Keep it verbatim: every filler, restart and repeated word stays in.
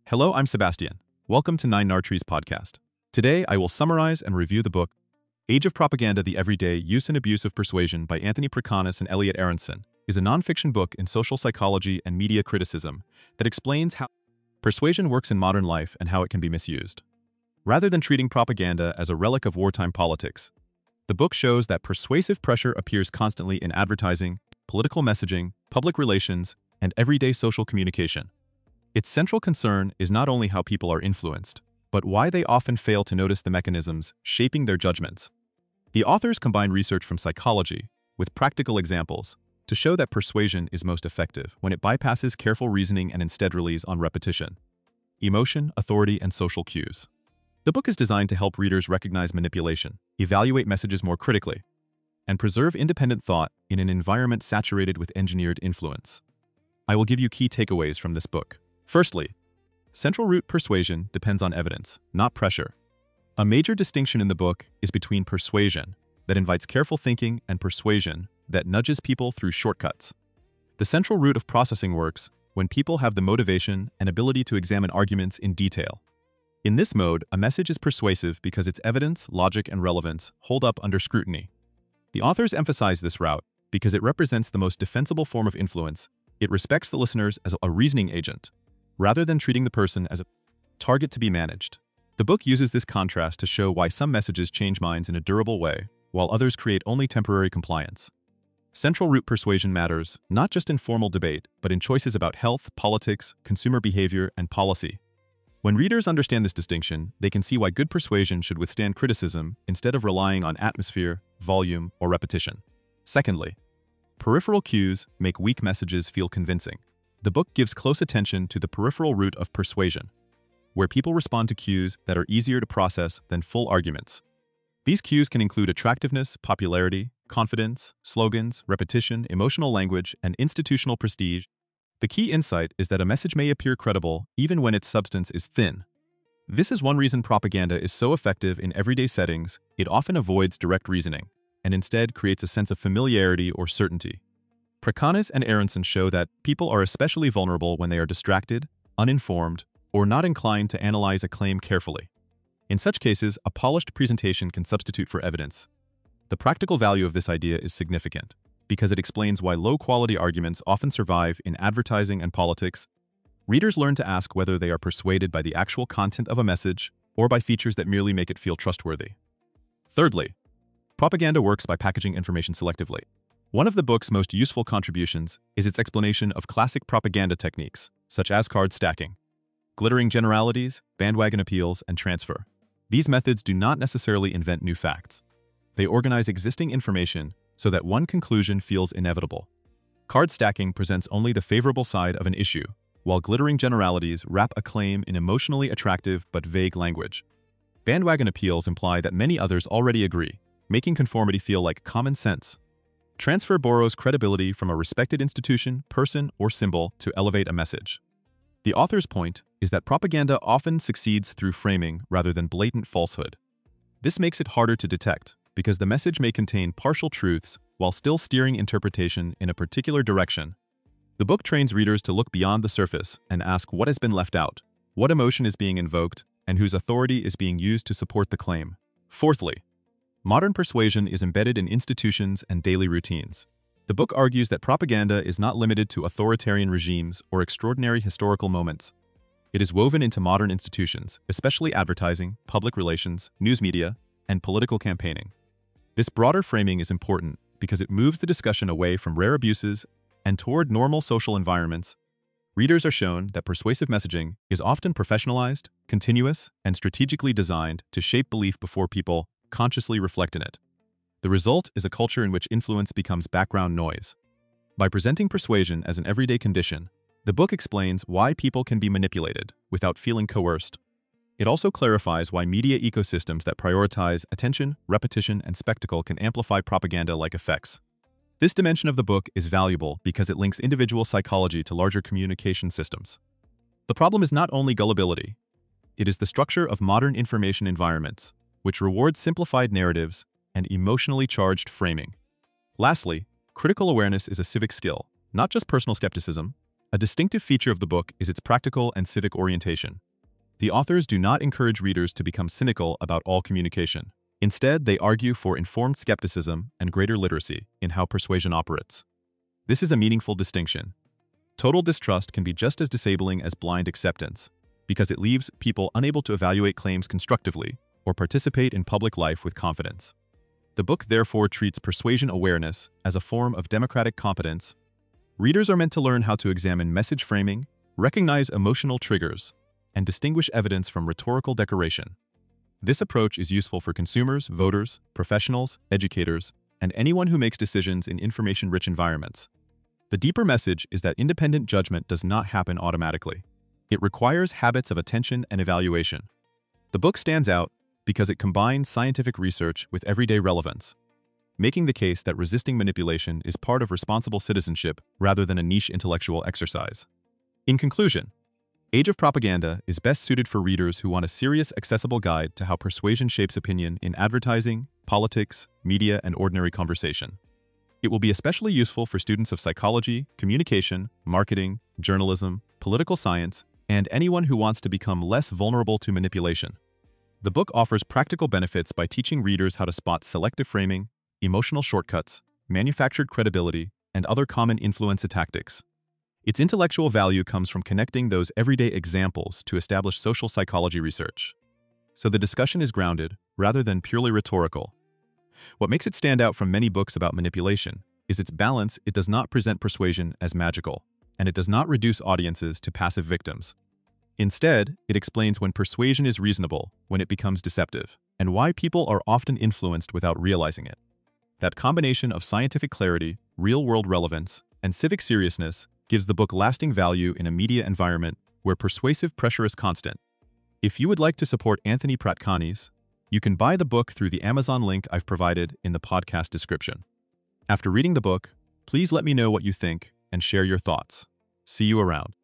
Hello, I'm Sebastian. Welcome to Nine Nartrees podcast. Today, I will summarize and review the book Age of Propaganda: The Everyday Use and Abuse of Persuasion by Anthony Pracanis and Elliot Aronson. Is a nonfiction book in social psychology and media criticism that explains how persuasion works in modern life and how it can be misused. Rather than treating propaganda as a relic of wartime politics, the book shows that persuasive pressure appears constantly in advertising, political messaging, public relations, and everyday social communication. Its central concern is not only how people are influenced, but why they often fail to notice the mechanisms shaping their judgments. The authors combine research from psychology with practical examples to show that persuasion is most effective when it bypasses careful reasoning and instead relies on repetition, emotion, authority, and social cues. The book is designed to help readers recognize manipulation, evaluate messages more critically, and preserve independent thought in an environment saturated with engineered influence. I will give you key takeaways from this book. Firstly, central root persuasion depends on evidence, not pressure. A major distinction in the book is between persuasion, that invites careful thinking, and persuasion, that nudges people through shortcuts. The central root of processing works when people have the motivation and ability to examine arguments in detail. In this mode, a message is persuasive because its evidence, logic, and relevance hold up under scrutiny. The authors emphasize this route because it represents the most defensible form of influence. It respects the listeners as a reasoning agent, rather than treating the person as a target to be managed. The book uses this contrast to show why some messages change minds in a durable way, while others create only temporary compliance. Central root persuasion matters, not just in formal debate, but in choices about health, politics, consumer behavior, and policy. When readers understand this distinction, they can see why good persuasion should withstand criticism instead of relying on atmosphere, volume, or repetition. Secondly, peripheral cues make weak messages feel convincing. The book gives close attention to the peripheral root of persuasion, where people respond to cues that are easier to process than full arguments. These cues can include attractiveness, popularity, confidence, slogans, repetition, emotional language, and institutional prestige. The key insight is that a message may appear credible even when its substance is thin. This is one reason propaganda is so effective in everyday settings. It often avoids direct reasoning, and instead creates a sense of familiarity or certainty. Pracanis and Aronson show that people are especially vulnerable when they are distracted, uninformed, or not inclined to analyze a claim carefully. In such cases, a polished presentation can substitute for evidence. The practical value of this idea is significant, because it explains why low-quality arguments often survive in advertising and politics. Readers learn to ask whether they are persuaded by the actual content of a message or by features that merely make it feel trustworthy. Thirdly, propaganda works by packaging information selectively. One of the book's most useful contributions is its explanation of classic propaganda techniques, such as card stacking, glittering generalities, bandwagon appeals, and transfer. These methods do not necessarily invent new facts. They organize existing information so that one conclusion feels inevitable. Card stacking presents only the favorable side of an issue, while glittering generalities wrap a claim in emotionally attractive but vague language. Bandwagon appeals imply that many others already agree, making conformity feel like common sense. Transfer borrows credibility from a respected institution, person, or symbol to elevate a message. The author's point is that propaganda often succeeds through framing rather than blatant falsehood. This makes it harder to detect, because the message may contain partial truths while still steering interpretation in a particular direction. The book trains readers to look beyond the surface and ask what has been left out, what emotion is being invoked, and whose authority is being used to support the claim. Fourthly, modern persuasion is embedded in institutions and daily routines. The book argues that propaganda is not limited to authoritarian regimes or extraordinary historical moments. It is woven into modern institutions, especially advertising, public relations, news media, and political campaigning. This broader framing is important because it moves the discussion away from rare abuses and toward normal social environments. Readers are shown that persuasive messaging is often professionalized, continuous, and strategically designed to shape belief before people consciously reflect in it. The result is a culture in which influence becomes background noise. By presenting persuasion as an everyday condition, the book explains why people can be manipulated without feeling coerced. It also clarifies why media ecosystems that prioritize attention, repetition, and spectacle can amplify propaganda-like effects. This dimension of the book is valuable because it links individual psychology to larger communication systems. The problem is not only gullibility, it is the structure of modern information environments, which reward simplified narratives and emotionally charged framing. Lastly, critical awareness is a civic skill, not just personal skepticism. A distinctive feature of the book is its practical and civic orientation. The authors do not encourage readers to become cynical about all communication. Instead, they argue for informed skepticism and greater literacy in how persuasion operates. This is a meaningful distinction. Total distrust can be just as disabling as blind acceptance, because it leaves people unable to evaluate claims constructively or participate in public life with confidence. The book therefore treats persuasion awareness as a form of democratic competence. Readers are meant to learn how to examine message framing, recognize emotional triggers, and distinguish evidence from rhetorical decoration. This approach is useful for consumers, voters, professionals, educators, and anyone who makes decisions in information-rich environments. The deeper message is that independent judgment does not happen automatically. It requires habits of attention and evaluation. The book stands out because it combines scientific research with everyday relevance, making the case that resisting manipulation is part of responsible citizenship rather than a niche intellectual exercise. In conclusion, Age of Propaganda is best suited for readers who want a serious, accessible guide to how persuasion shapes opinion in advertising, politics, media, and ordinary conversation. It will be especially useful for students of psychology, communication, marketing, journalism, political science, and anyone who wants to become less vulnerable to manipulation. The book offers practical benefits by teaching readers how to spot selective framing, emotional shortcuts, manufactured credibility, and other common influence tactics. Its intellectual value comes from connecting those everyday examples to establish social psychology research. So the discussion is grounded, rather than purely rhetorical. What makes it stand out from many books about manipulation is its balance. It does not present persuasion as magical, and it does not reduce audiences to passive victims. Instead, it explains when persuasion is reasonable, when it becomes deceptive, and why people are often influenced without realizing it. That combination of scientific clarity, real-world relevance, and civic seriousness gives the book lasting value in a media environment where persuasive pressure is constant. If you would like to support Anthony Pratkanis, you can buy the book through the Amazon link I've provided in the podcast description. After reading the book, please let me know what you think and share your thoughts. See you around.